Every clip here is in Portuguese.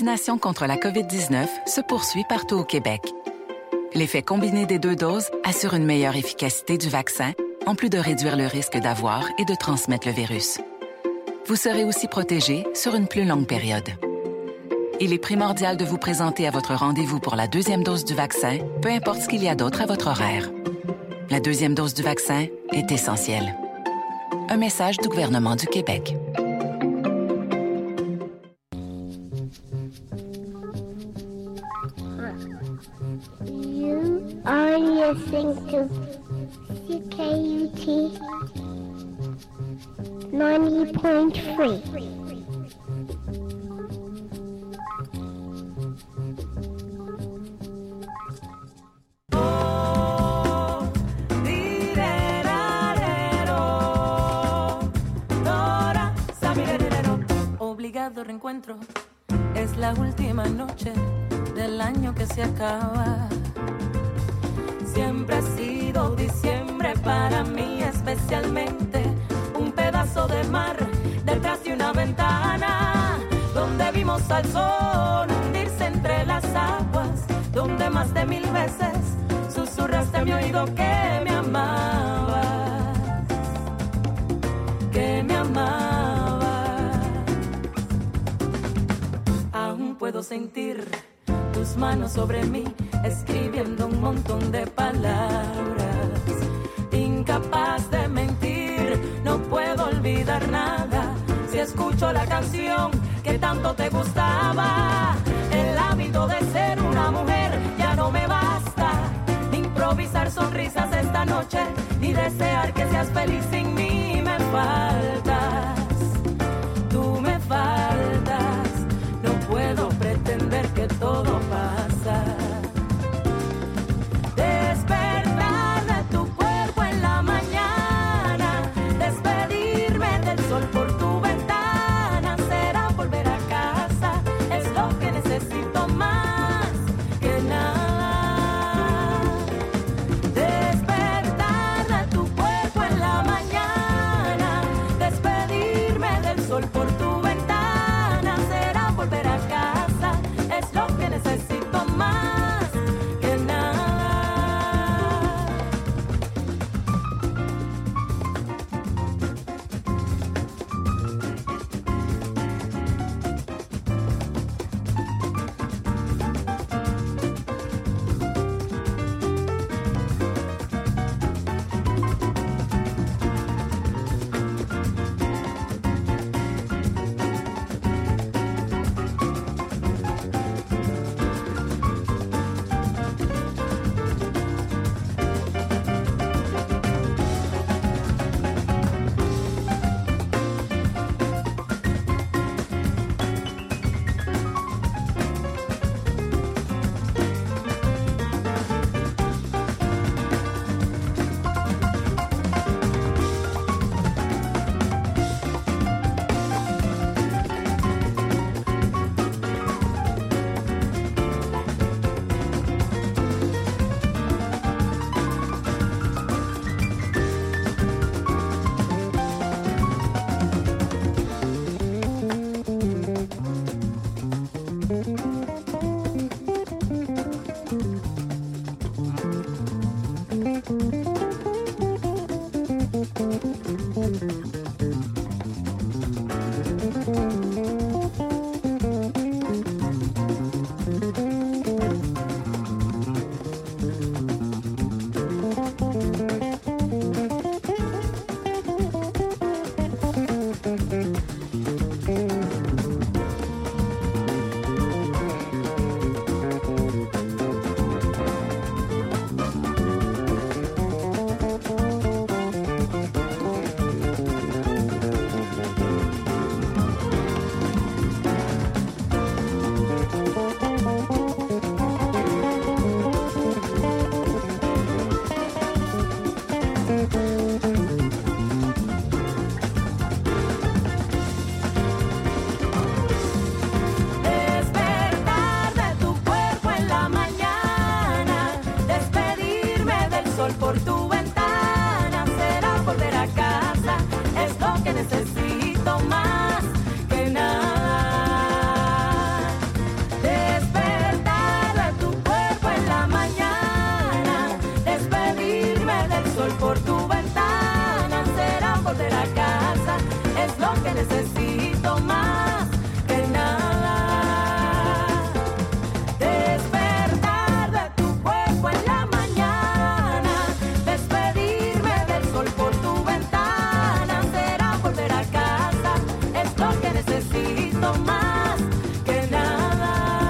vaccination contre la COVID-19 se poursuit partout au Québec. L'effet combiné des 2 doses assure une meilleure efficacité du vaccin, en plus de réduire le risque d'avoir et de transmettre le virus. Vous serez aussi protégé sur une plus longue période. Il est primordial de vous présenter à votre rendez-vous pour la 2e dose du vaccin, peu importe ce qu'il y a d'autre à votre horaire. La 2e dose du vaccin est essentielle. Un message du gouvernement du Québec. You are listening to CKUT 90.3. Obligado reencuentro, es la última noche del año que se acaba. Siempre ha sido diciembre para mí especialmente un pedazo de mar detrás de una ventana donde vimos al sol hundirse entre las aguas, donde más de 1000 veces susurraste a mi oído que me amabas, que me amabas. Aún puedo sentir tus manos sobre mí, escribiendo un montón de palabras. Incapaz de mentir, no puedo olvidar nada. Si escucho la canción que tanto te gustaba, el hábito de ser una mujer ya no me basta. Ni improvisar sonrisas esta noche, ni desear que seas feliz sin mí. Me faltas, tú me faltas. No puedo pretender que todo pasa. Despertar de tu cuerpo en la mañana, despedirme del sol por tu ventana, será volver a casa, es lo que necesito más que nada. Despertar de tu cuerpo en la mañana, despedirme del sol por tu ventana, será volver a casa, es lo que necesito más que nada. sol por tu ventana será volver a casa, es lo que necesito más que nada. Despertar de tu cuerpo en la mañana, despedirme del sol por tu ventana será volver a casa, es lo que necesito más que nada.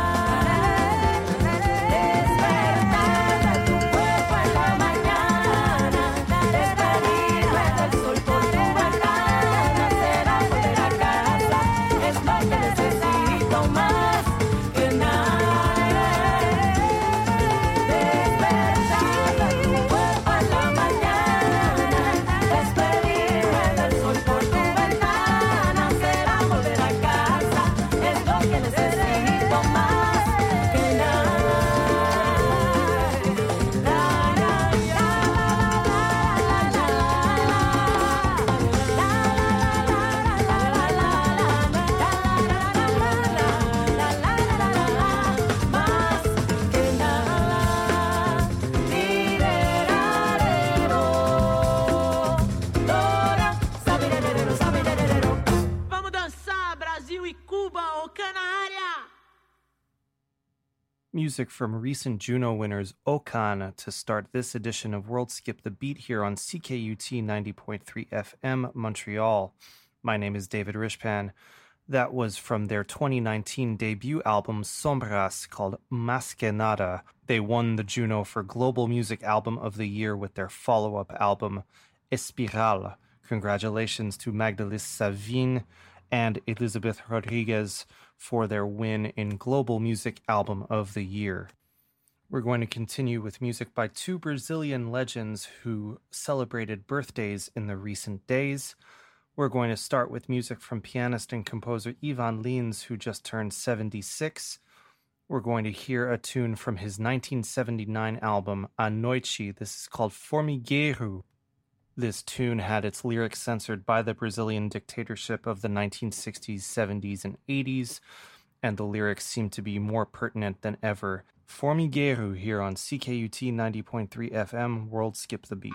Music from recent Juno winners Okana to start this edition of World Skip the Beat here on CKUT 90.3 FM Montreal. My name is David Rishpan. That was from their 2019 debut album Sombras called Más que Nada. They won the Juno for Global Music Album of the Year with their follow-up album Espiral. Congratulations to Magdalis Savin and Elizabeth Rodriguez for their win in Global Music Album of the Year. We're going to continue with music by two Brazilian legends who celebrated birthdays in the recent days. We're going to start with music from pianist and composer Ivan Lins, who just turned 76. We're going to hear a tune from his 1979 album, A Noite. This is called Formigueiro. This tune had its lyrics censored by the Brazilian dictatorship of the 1960s, 70s, and 80s, and the lyrics seem to be more pertinent than ever. Formigueiro here on CKUT 90.3 FM, World Skip the Beat.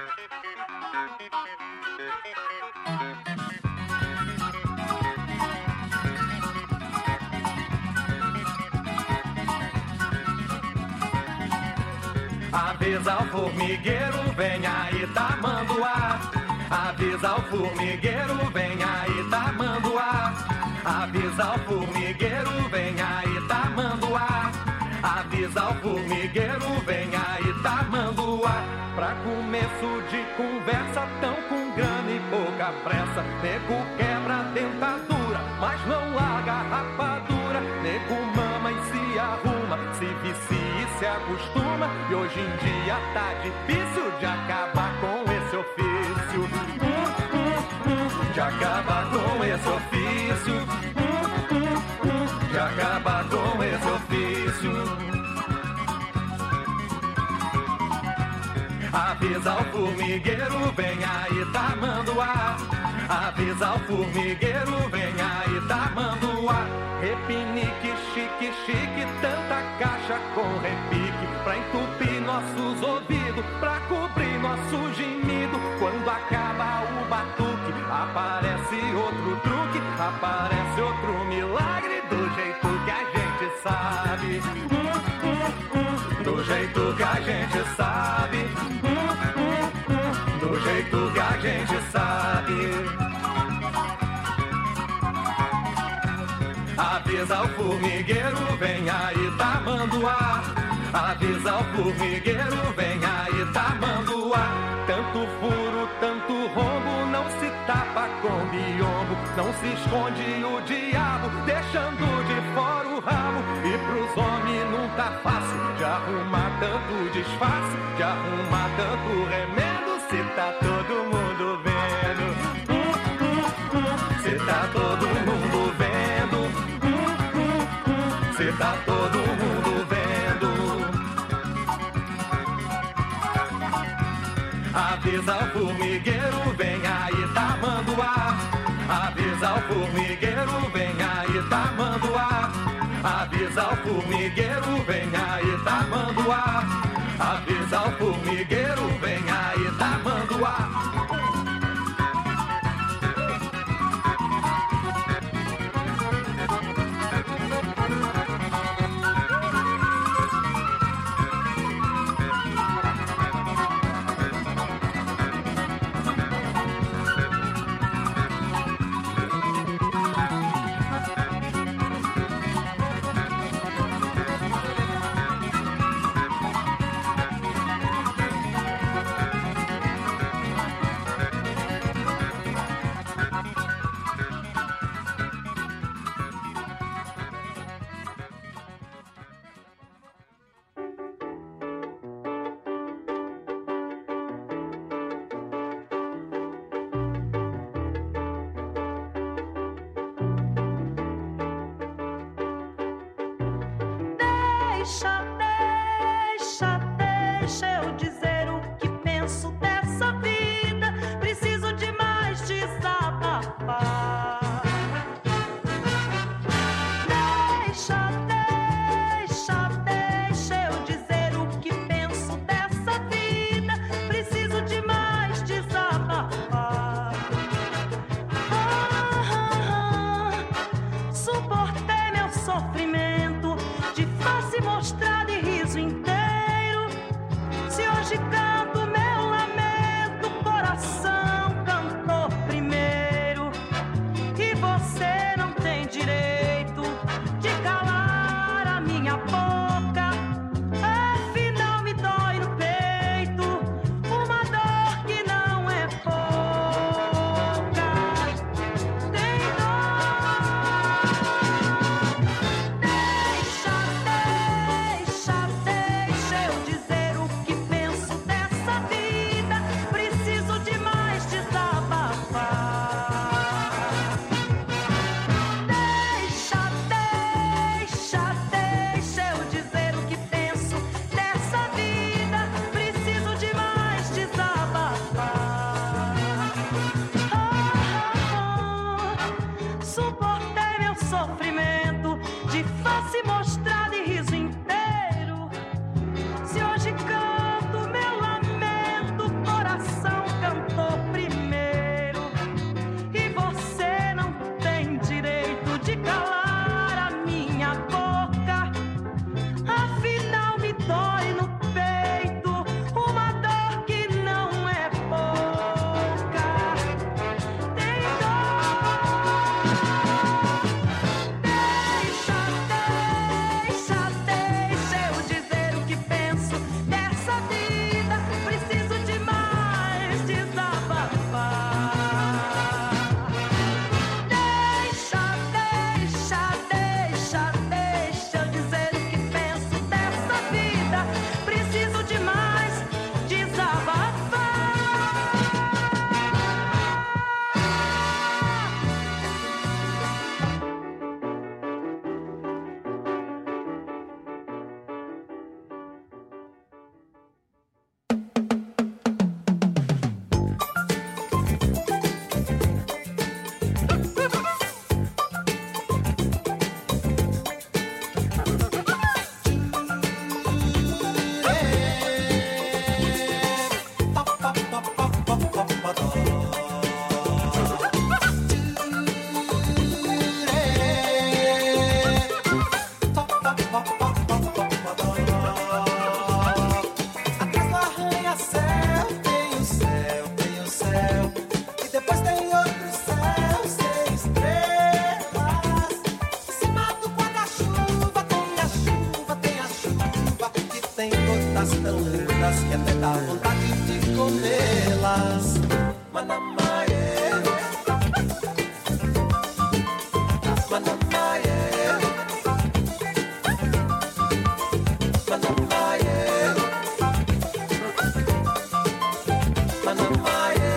Avisa ao formigueiro, vem aí tamanduá. Avisa ao formigueiro, vem aí tamanduá. Avisa ao formigueiro, vem aí tamanduá. Avisa ao formigueiro, vem aí tamanduá. Pra começo de conversa, tão com grana e pouca pressa. Nego quebra a dentadura, mas não larga a rapadura. Nego mama e se arruma, se vicia e se acostuma. E hoje em dia tá difícil de acabar com esse ofício. De acabar com esse ofício. De acabar com esse ofício. Avisa ao formigueiro, vem aí tamanduá. Avisa ao formigueiro, vem aí tamanduá. Repinique, chique, chique, tanta caixa com repique, pra entupir nossos ouvidos, pra cobrir nosso gemido. Quando acaba o batuque, aparece outro truque, aparece outro milagre, do jeito que a gente sabe. Do jeito que a gente sabe. Do jeito que a gente sabe. Avisa ao formigueiro, vem aí tamanduá. Avisa ao formigueiro, vem aí tamanduá. Tanto furo, tanto rombo, não se tapa com biombo. Não se esconde o diabo, deixando de fora o rabo. E pros homens não tá fácil de arrumar tanto disfarce, de arrumar tanto remendo. Se tá todo mundo vendo, se tá todo mundo vendo, se tá todo mundo vendo. Avisa ao formigueiro, vem aí tamanduá. Avisa ao formigueiro, vem aí tamanduá. Avisa ao formigueiro, vem aí tamanduá. Avisa ao formigueiro, vem aí tamanduá. Deixa eu dizer o que penso dessa vida. Preciso demais desabafar. Deixa eu dizer o que penso dessa vida. Preciso demais desabafar. Suportei meu sofrimento de face mostrada e riso inteiro. Se hoje canto meu lamento, coração cantou primeiro. E você não tem direito de calar a minha boca. Afinal me dói no peito uma dor que não é pouca. Tem dor. Deixa eu dizer o que penso dessa vida. Preciso demais desabafar. Deixa eu dizer o que penso dessa vida. Preciso demais desabafar. Suportei meu sofrimento de face mostrada e riso inteiro. Se hoje canto meu lamento, coração cantou primeiro. E você não tem direito de calar a minha boca. Afinal me dói no peito uma dor que não é pouca. Tem dor. Deixa eu dizer o que penso dessa vida. Preciso demais desabafar. Deixa eu dizer o que penso dessa vida. Preciso demais desabafar. Atrás do arranha-céu tem o céu. E depois tem outro céu sem estrelas. Em cima do guarda-chuva tem a chuva. Que tem gotas tão lindas que até dá vontade de comê-las. Manamaê, Manamaê, Manamaê, Manamaê.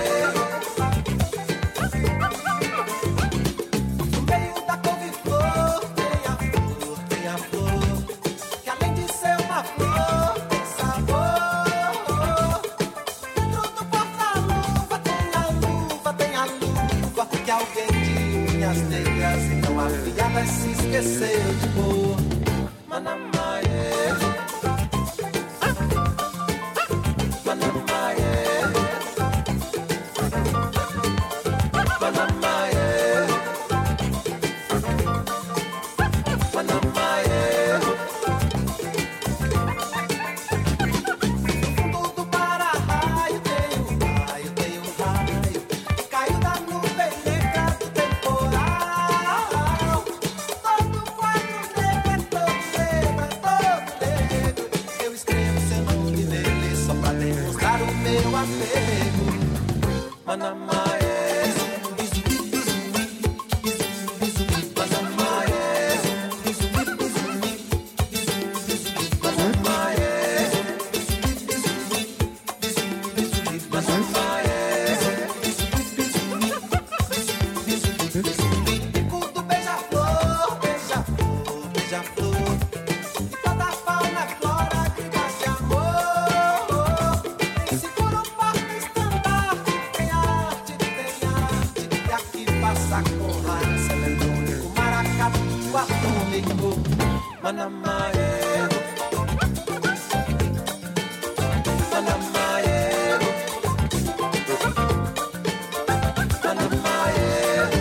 No meio da couve-flor tem a flor, que além de ser uma flor, tem sabor. Dentro do porta-luva tem a luva, que alguém de unhas negras e tão afiadas se esqueceu de pôr. Manamaê, Manamaê, Manamaê, Manamaê. No fundo do para-raio tem um raio, que caiu da nuvem negra do temporal. Todo quadro negro é todo negro. Eu escrevo seu nome nele só pra demonstrar o meu apego. Manamaê, Bico do beija-flor, beija-flor, beija-flor. E toda a comigo, Manamaero. Manamaero. Manamaero.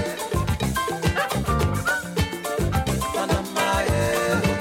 Manamaero.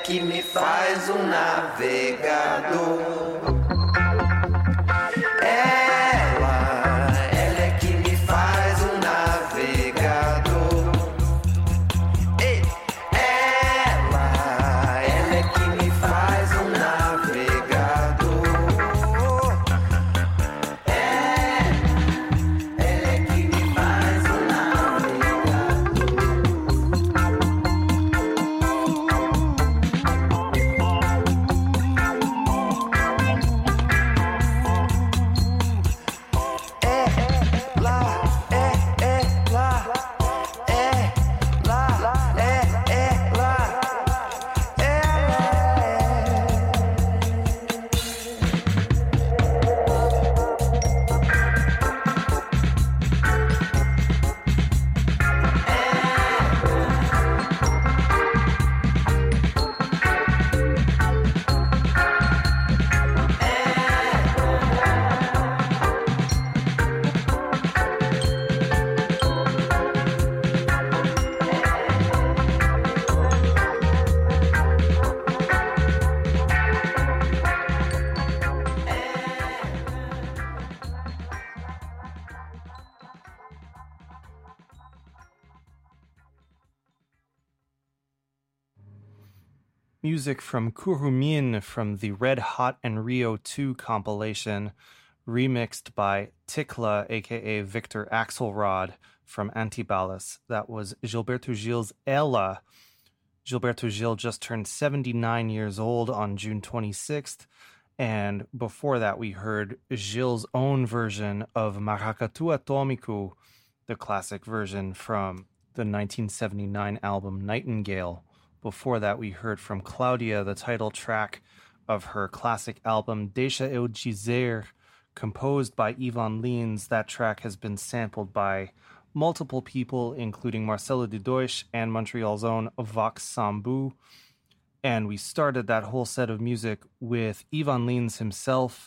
que me faz um navegador. Ela é que me faz um navegador. Ela é que me faz um navegador. Ela é que me faz um Music from Kurumin from the Red Hot and Rio 2 compilation, remixed by Tikla, aka Victor Axelrod from Antibalas. That was Gilberto Gil's Ela. Gilberto Gil just turned 79 years old on June 26th, and before that we heard Gil's own version of Maracatu Atômico, the classic version from the 1979 album Nightingale. Before that, we heard from Claudia, the title track of her classic album Deixa Eu Dizer, composed by Ivan Lins. That track has been sampled by multiple people, including Marcelo D2 and Montreal's own Vox Sambu. And we started that whole set of music with Ivan Lins himself,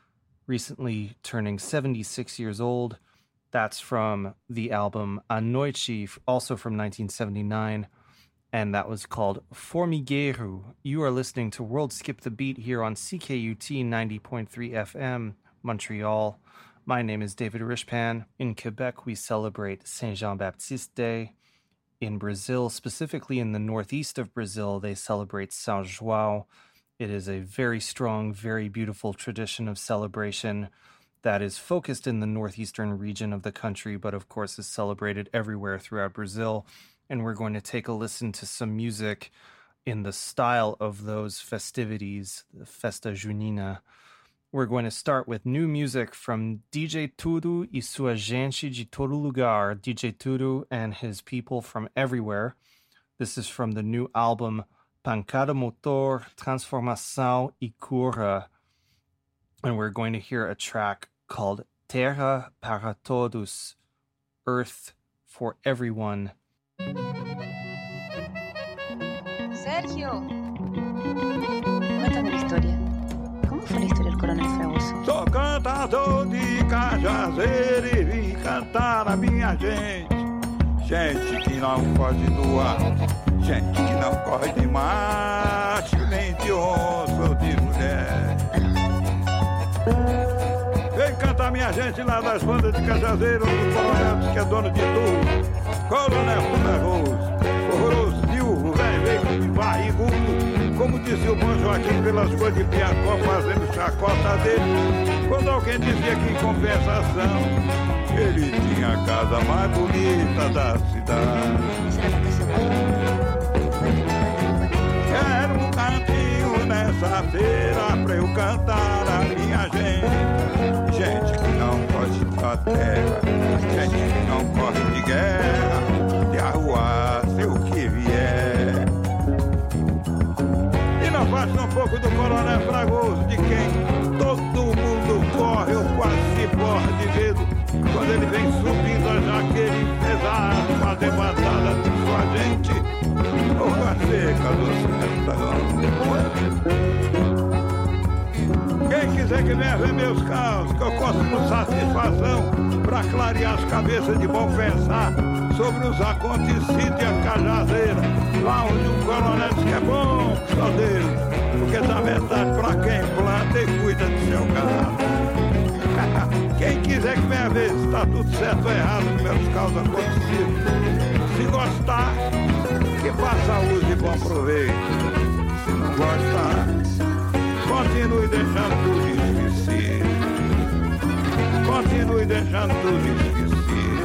recently turning 76 years old. That's from the album A Noite, also from 1979. And that was called Formigueiro. You are listening to World Skip the Beat here on CKUT 90.3 FM, Montreal. My name is David Rishpan. In Quebec, we celebrate Saint Jean-Baptiste Day. In Brazil, specifically in the northeast of Brazil, they celebrate São João. It is a very strong, very beautiful tradition of celebration that is focused in the northeastern region of the country, but of course is celebrated everywhere throughout Brazil. And we're going to take a listen to some music in the style of those festivities, the Festa Junina. We're going to start with new music from DJ Tudo e sua gente de todo lugar, DJ Tudo and his people from everywhere. This is from the new album Pancada Motor, Transformação e Cura. And we're going to hear a track called Terra para Todos, Earth for Everyone. Sergio, cuéntame la historia. ¿Cómo fue la historia del coronel Fragoso? Sou cantador de Cajazeiro e vim cantar a minha gente. Gente que não foge do ar, gente que não corre de macho, nem de onça ou de mulher. Vem cantar minha gente lá das bandas de Cajazeiro, onde o coronel diz que é dono de tudo. Coronel Fragoso, horroroso, viúvo, velho, de barrigudo, como dizia o bom Joaquim pelas ruas de Piacó, fazendo chacota dele, quando alguém dizia que em compensação ele tinha a casa mais bonita da cidade. Quero um cantinho nessa feira pra eu cantar a minha gente, gente que não foge da terra, gente que não corre de guerra, de arruaça o que vier. E não faça um pouco do coronel Fragoso, de quem todo mundo corre ou quase se borra de medo, quando ele vem subindo a jaqueira pesada, fazer batalha de sua gente, ou com a seca do sertão. Quem quiser que venha ver meus caos, que eu conto com satisfação, pra clarear as cabeças de bom pensar, sobre os acontecidos e a cajazeira, lá onde o coronel diz que é bom, saldeiro, porque dá metade pra quem planta e cuida do seu gado. Quem quiser que venha ver se tá tudo certo ou errado com meus causos acontecidos. Se gostar, que faça uso e bom proveito. Se não gostar, continue deixando tudo esquecido. Continue deixando tudo esquecido.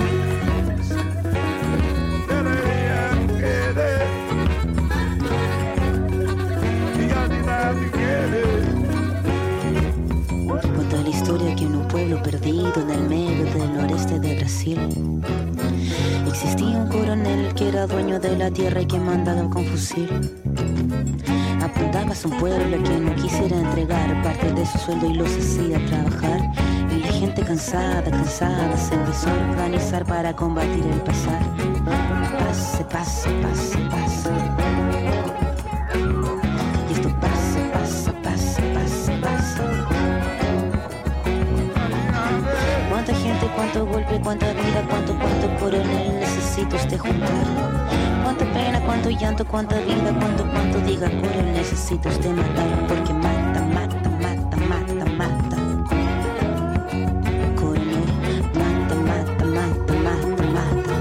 Cuenta la historia que en un pueblo perdido en el medio del noreste de Brasil existía un coronel que era dueño de la tierra y que mandaba con fusil. Apuntaba a un pueblo que no quisiera entregar parte de su sueldo y los hacía trabajar. Y la gente cansada se empezó a organizar para combatir el pasar. Pase, pase, pase, pase. Y esto pase, pase, pase, pase, pase. Cuánta gente, cuánto golpe, cuánta vida, cuánto coronel necesito juntar. Cuánta pena, cuánto llanto, cuánta vida, cuánto diga coronel necesito matar. Porque mata, mata, mata, mata, mata. Coronel, mata, mata, mata, mata, mata.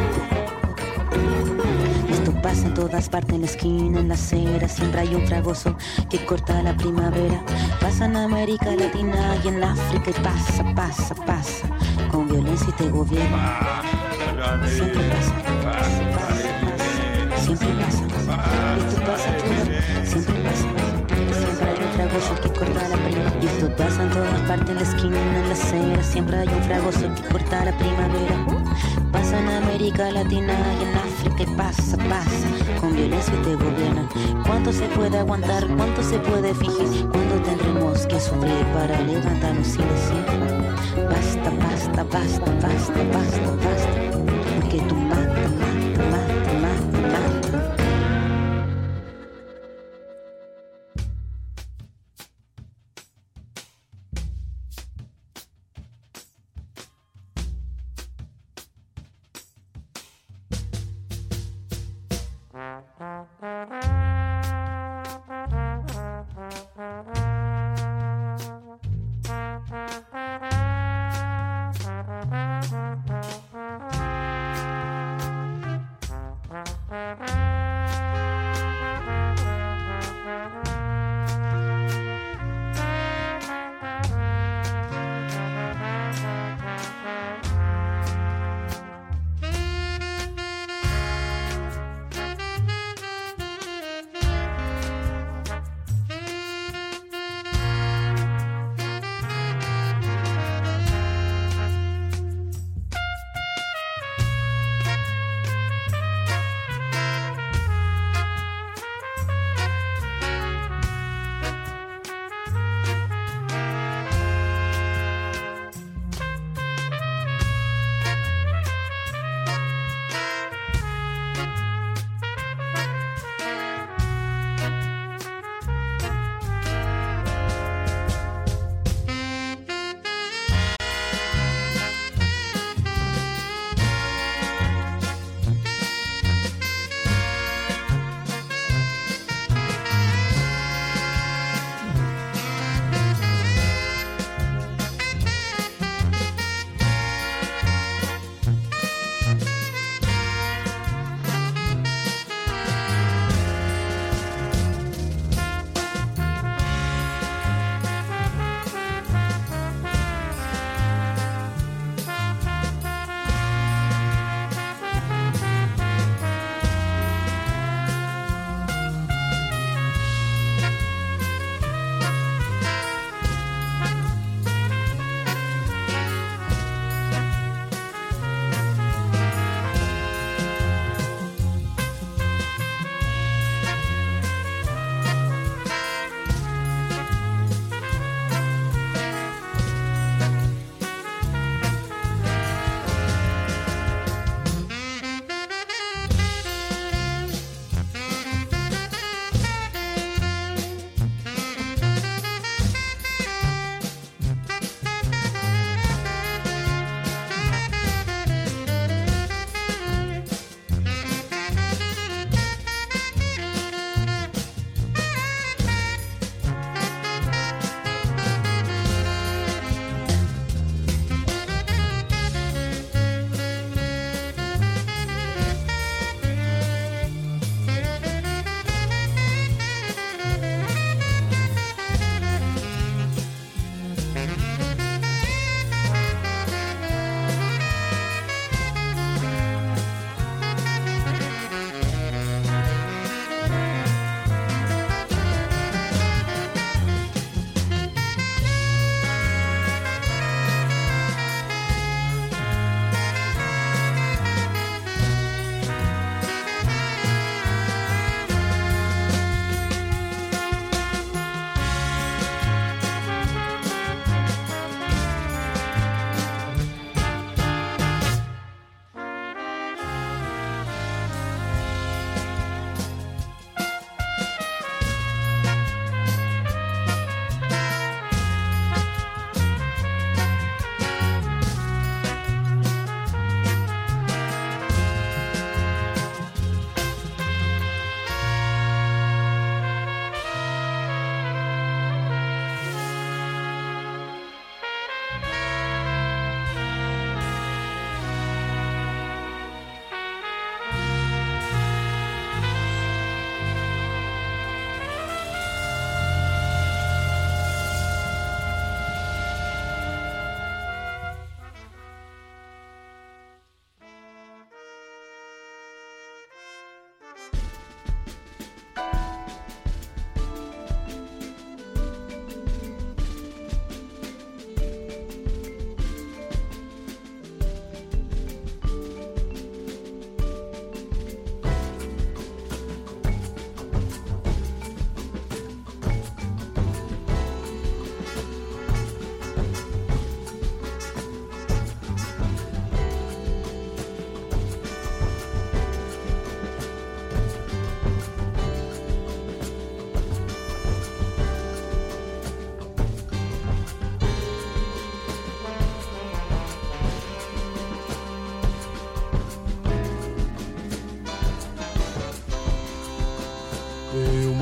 Esto pasa en todas partes, en la esquina, en la acera. Siempre hay un fragoso que corta la primavera. Pasa en América Latina y en África y pasa, pasa, pasa. Con violencia y te gobierna. Siempre pasa, pasa, pasa. Siempre pasa, esto pasa todo, siempre pasa. Siempre hay un fragoso que corta la primavera. Y esto pasa en todas partes, en la esquina, en la acera. Siempre hay un fragoso que corta la primavera. Pasa en América Latina y en África y pasa, pasa. Con violencia y te gobiernan. ¿Cuánto se puede aguantar? ¿Cuánto se puede fingir? ¿Cuándo tendremos que sufrir para levantarnos y decir basta, basta, basta, basta, basta, basta? Porque tú mata, mata, mata, mata, mata.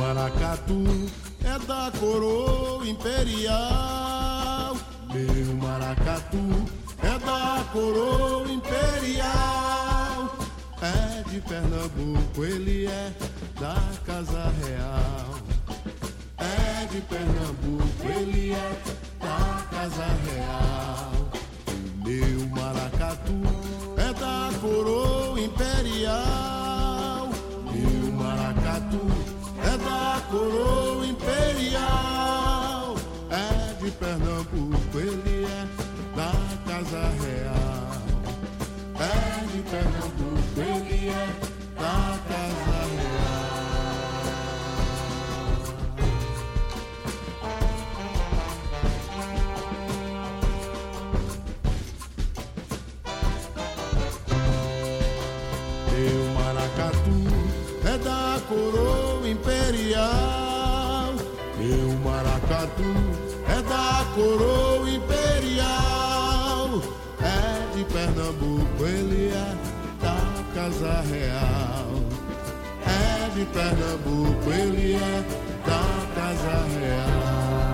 maracatu é da coroa imperial. Meu maracatu é da coroa imperial. É de Pernambuco, ele é da Casa Real. É de Pernambuco, ele é da Casa Real. Meu maracatu é da coroa imperial. Meu maracatu é da coroa imperial. É de Pernambuco, ele é da Casa Real. É de Pernambuco, ele é da Casa Real. Meu maracatu é da coroa imperial. Meu maracatu é da coroa imperial. É de Pernambuco, ele é da Casa Real. É de Pernambuco, ele é da Casa Real.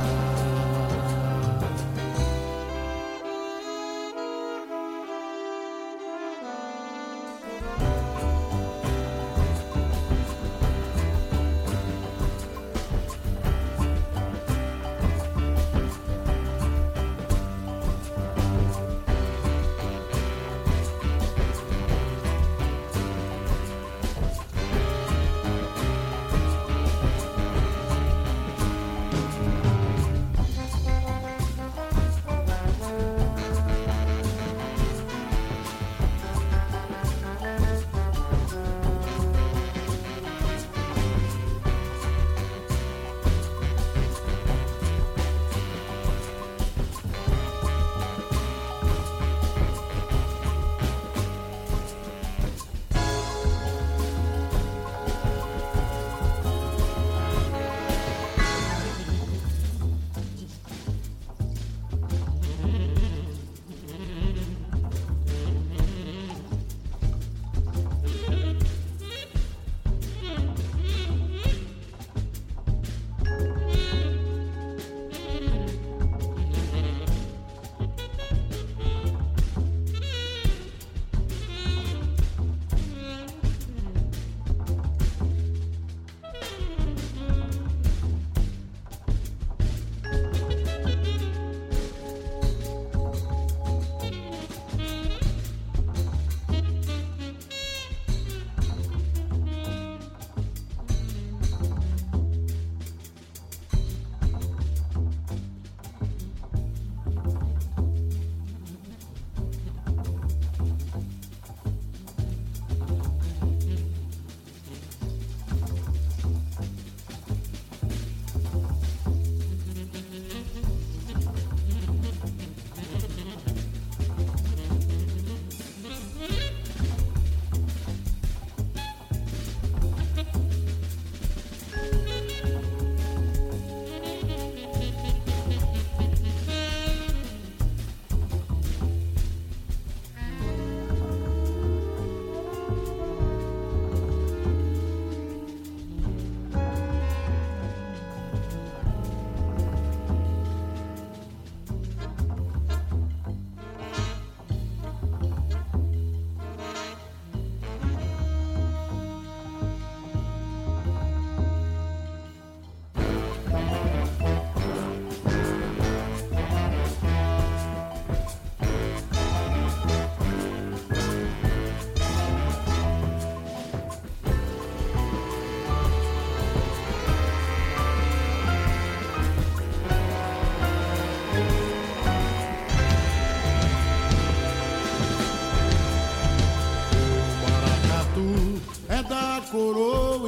Coroa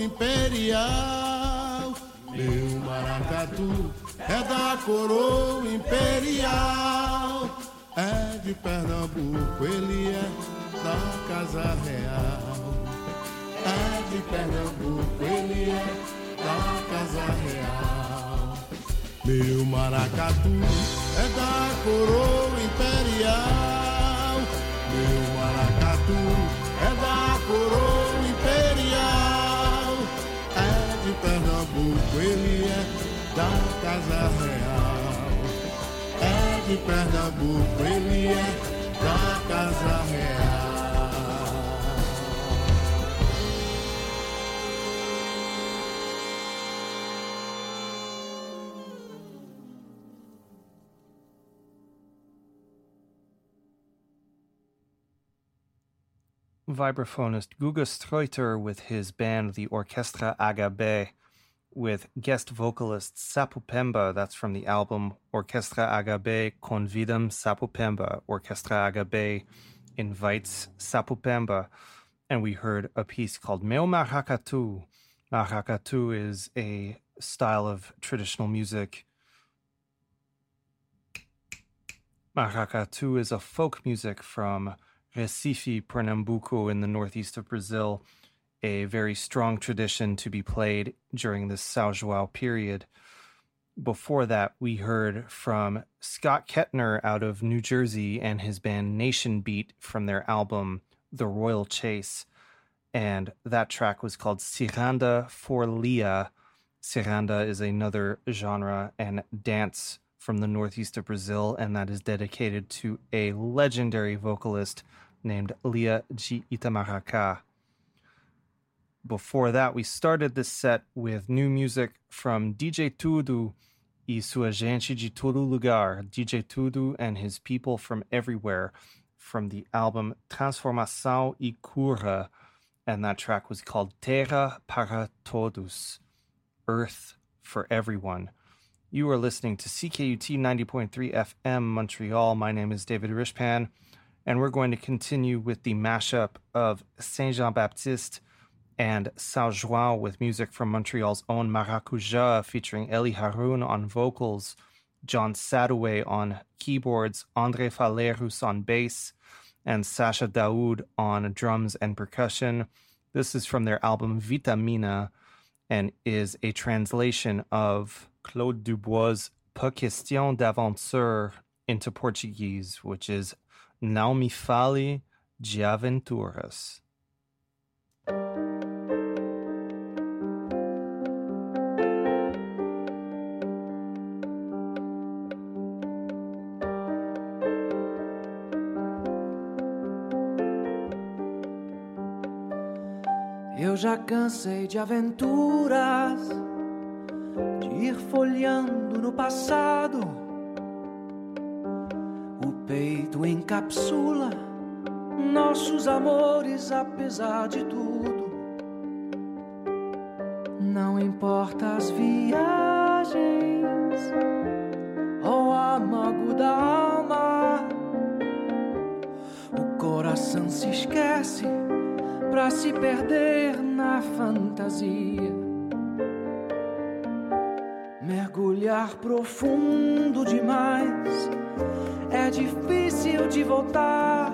imperial. Meu maracatu é da coroa imperial. É de Pernambuco, ele é da Casa Real. É de Pernambuco, ele é da Casa Real. Meu maracatu é da coroa imperial. Meu maracatu é da coroa imperial. É de Pernambuco, Casa Real. É de Pernambuco, ele é da Casa Real. Vibraphonist Guga Streuter with his band, the Orchestra Agabe, with guest vocalist Sapupemba. That's from the album Orchestra Agabe Convidam Sapupemba. Orchestra Agabe invites Sapupemba. And we heard a piece called Meu Maracatu. Maracatu is a style of traditional music. Maracatu is a folk music from Recife, Pernambuco in the northeast of Brazil, a very strong tradition to be played during the São João period. Before that, we heard from Scott Kettner out of New Jersey and his band Nation Beat from their album The Royal Chase, and that track was called Ciranda for Lia. Ciranda is another genre and dance from the northeast of Brazil, and that is dedicated to a legendary vocalist named Lia de Itamaracá. Before that, we started this set with new music from DJ Tudo e sua gente de todo lugar, DJ Tudo and his people from everywhere, from the album Transformação e Cura, and that track was called Terra para Todos, Earth for Everyone. You are listening to CKUT 90.3 FM Montreal. My name is David Rishpan, and we're going to continue with the mashup of Saint Jean-Baptiste and São João with music from Montreal's own Maracuja, featuring Eli Haroun on vocals, John Sadoway on keyboards, André Falerus on bass, and Sasha Daoud on drums and percussion. This is from their album Vitamina and is a translation of Claude Dubois' Pas Question d'Aventure into Portuguese, which is Não me fale de aventuras. Eu já cansei de aventuras, de ir folheando no passado. O peito encapsula nossos amores, apesar de tudo. Não importa as viagens ou a amargo da alma, o coração se esquece pra se perder na fantasia. Mergulhar profundo demais, é difícil de voltar.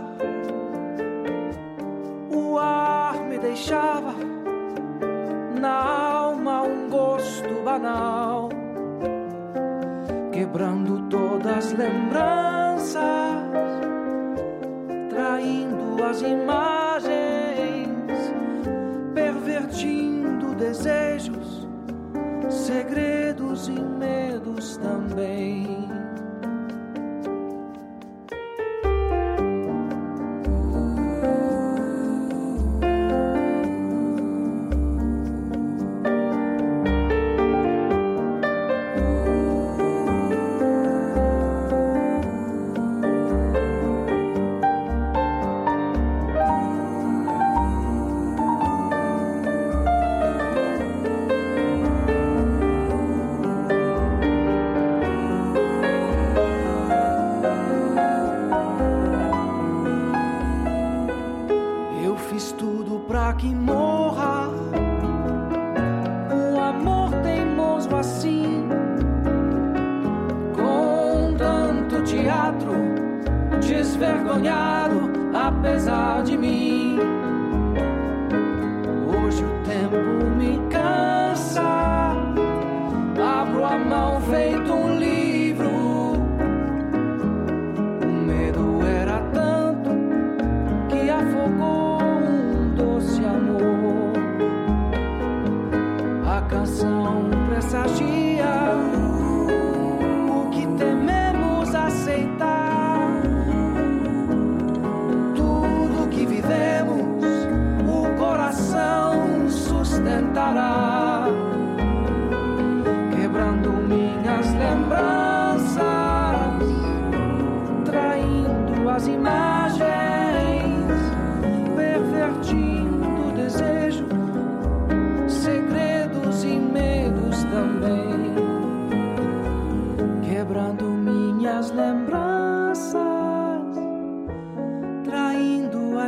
O ar me deixava na alma um gosto banal, quebrando todas as lembranças, traindo as imagens, pervertindo desejos, segredos e medos também. Desvergonhado, apesar de mim. Hoje o tempo me cansa, abro a mão feito um livro. O medo era tanto que afogou um doce amor. A canção pressagia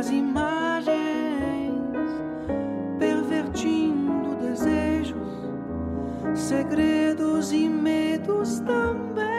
das imagens, pervertindo desejos, segredos e medos também.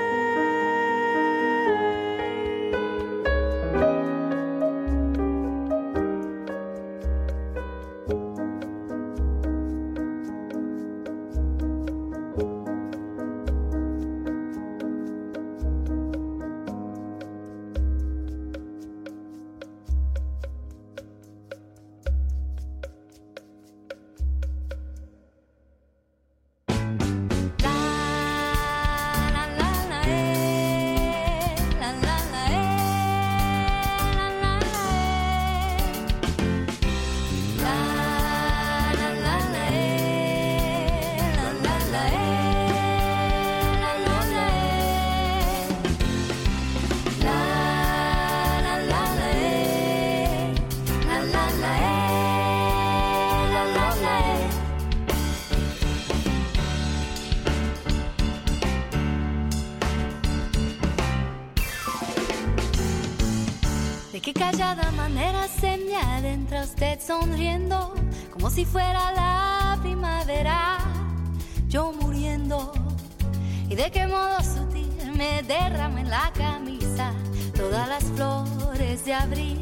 callada manera se me adentra usted sonriendo, como si fuera la primavera, yo muriendo. Y de qué modo sutil me derrama en la camisa todas las flores de abril.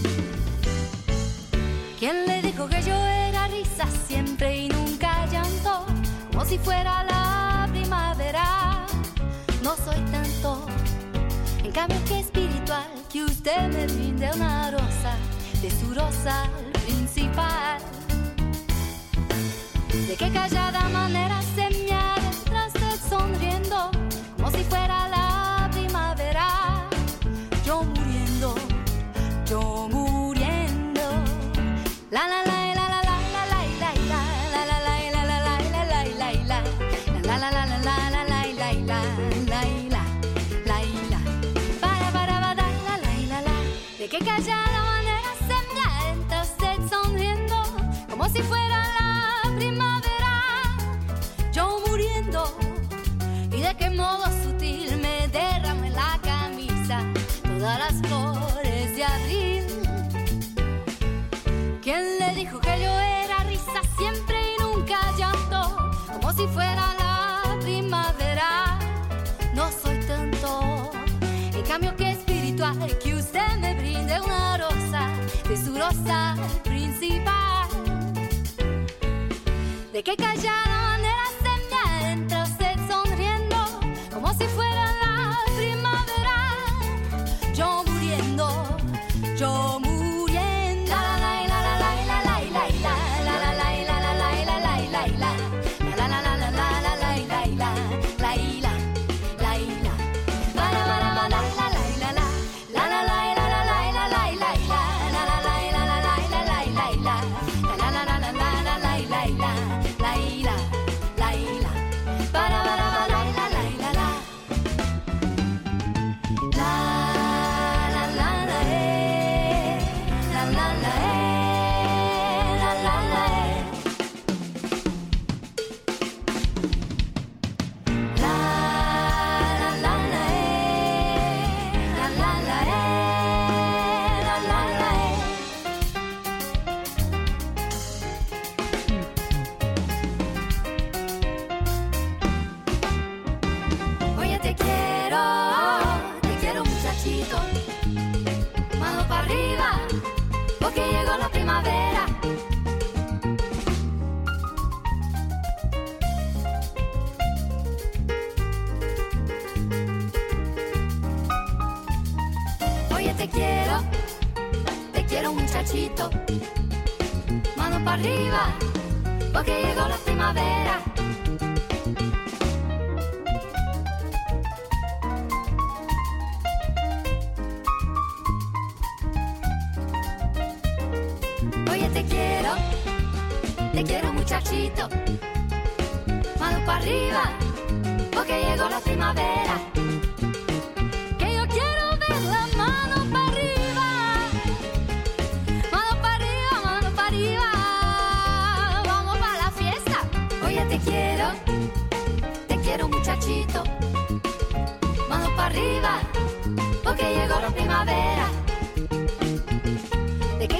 ¿Quién le dijo que yo era risa siempre y nunca llanto? Como si fuera la primavera, no soy tanto. En cambio que espiritual, que usted me brinde una rosa, de su rosal principal. De qué callada manera se me adentra usted sonriendo, como si fuera la primavera, yo muriendo, yo muriendo. La la la. De qué callada manera se me adentra usted sonriendo, como si fuera la primavera, yo muriendo. Y de qué modo sutil me derrama en la camisa todas las flores de abril. ¿Quién le dijo que yo era risa siempre y nunca llanto? Como si fuera la primavera, no soy tanto. En cambio que espiritual, que usted me brinde una rosa, de su rosa principal. De qué callada manera se me adentra usted sonriendo, como si fuera la primavera, yo muriendo, yo muriendo. Mano para arriba, porque llegó la primavera. Oye, te quiero muchachito. Mano para arriba, porque llegó la primavera. Que yo quiero ver la mano para arriba. Vamos para la fiesta. Oye, te quiero muchachito. Mano para arriba, porque llegó la primavera. De qué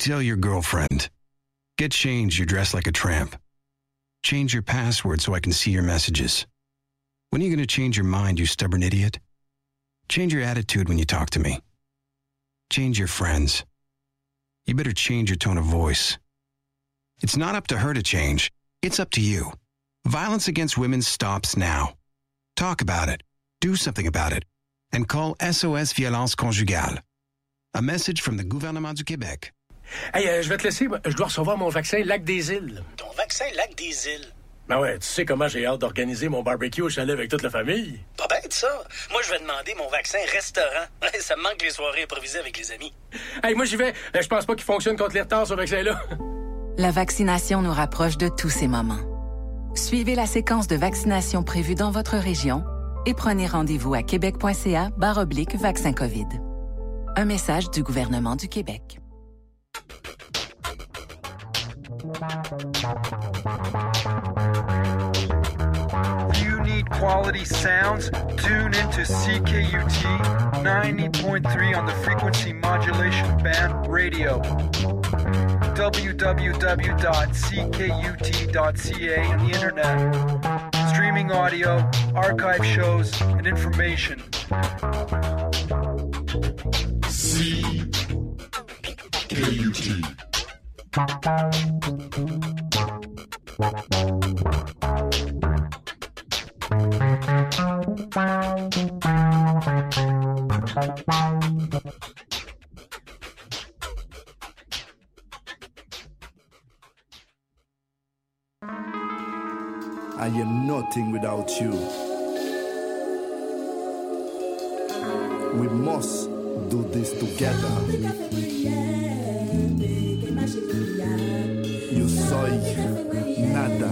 tell your girlfriend, get changed, you're dressed like a tramp. Change your password so I can see your messages. When are you going to change your mind, you stubborn idiot? Change your attitude when you talk to me. Change your friends. You better change your tone of voice. It's not up to her to change. It's up to you. Violence against women stops now. Talk about it. Do something about it. And call SOS Violence Conjugale. A message from the gouvernement du Québec. Hey, je vais te laisser. Je dois recevoir mon vaccin Lac des Îles. Ton vaccin Lac des Îles? Ben ouais, tu sais comment j'ai hâte d'organiser mon barbecue au chalet avec toute la famille. Pas bête, ça. Moi, je vais demander mon vaccin restaurant. Ça me manque les soirées improvisées avec les amis. Hey, moi, j'y vais. Je pense pas qu'il fonctionne contre les retards, ce vaccin-là. La vaccination nous rapproche de tous ces moments. Suivez la séquence de vaccination prévue dans votre région et prenez rendez-vous à québec.ca/vaccin COVID. Un message du gouvernement du Québec. You need quality sounds? Tune into CKUT 90.3 on the frequency modulation band radio. www.ckut.ca on the internet. Streaming audio, archive shows, and information. CKUT. I am nothing without you. We must do this together. Yo soy nada.